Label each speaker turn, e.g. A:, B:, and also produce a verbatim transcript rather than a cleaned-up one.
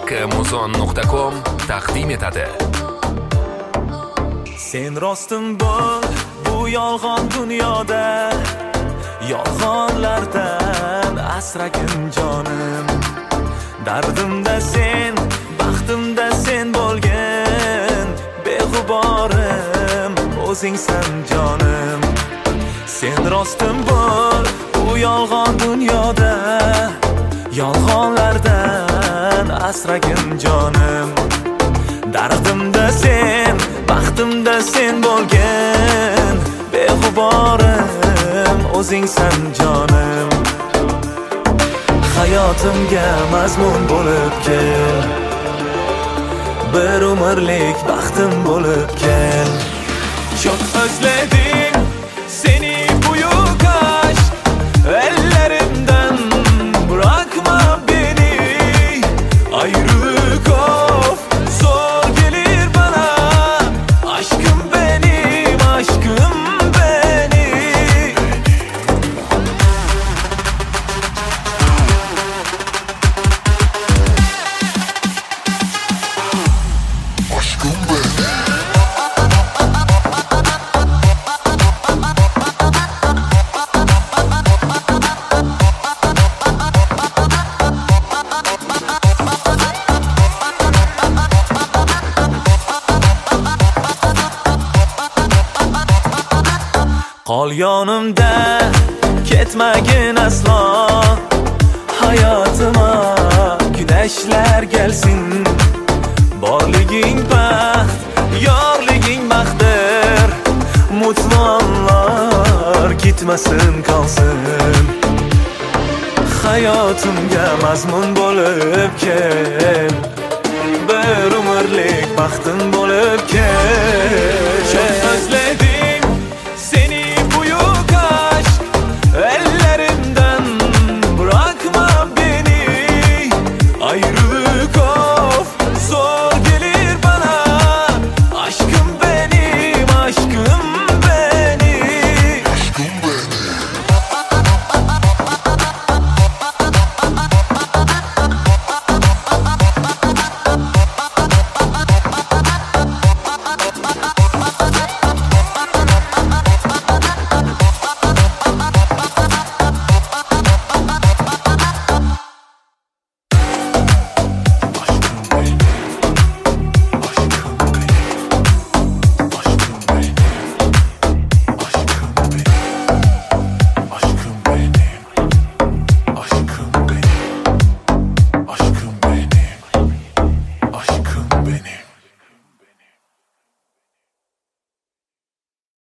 A: Muzon nuqta com taqdim etadi.
B: Sen rostim bo'l bu yolg'on dunyoda, yolg'onlardan asragin jonim. Dardimda sen, baxtimda sen bo'lgin, beg'uborim o'zingsan jonim. Sen rostim bo'l bu yolg'on dunyoda, yolg'onlardan asragin jonim. Dardimda sen, baxtimda sen bo'lgin, beg'uborim o'zingsan jonim. Hayotimga mazmun bo'lib kel, bir umrlik baxtim bo'lib kel. Çok özledim seni buyuk aşk, ellerimden bırakma beni. Ayrılık of zor gelir bana, aşkım benim, aşkım benim.
C: Aşkım benim.
B: Qol yonimda ketmagin aslo, hayotima güneşler gelsin. Borliging baxt, yorliging baxtdir, mutlu anlar gitmasin qolsin. Hayotimga mazmun bo'lib kel, bir umrlik baxtim bo'lib kel. Çok özledim seni buyuk aşk, ellerimden bırakma beni. Ayrılık of zor gelir bana, aşkım benim, aşkım benim.
C: Aşkım benim. Aşkım benim.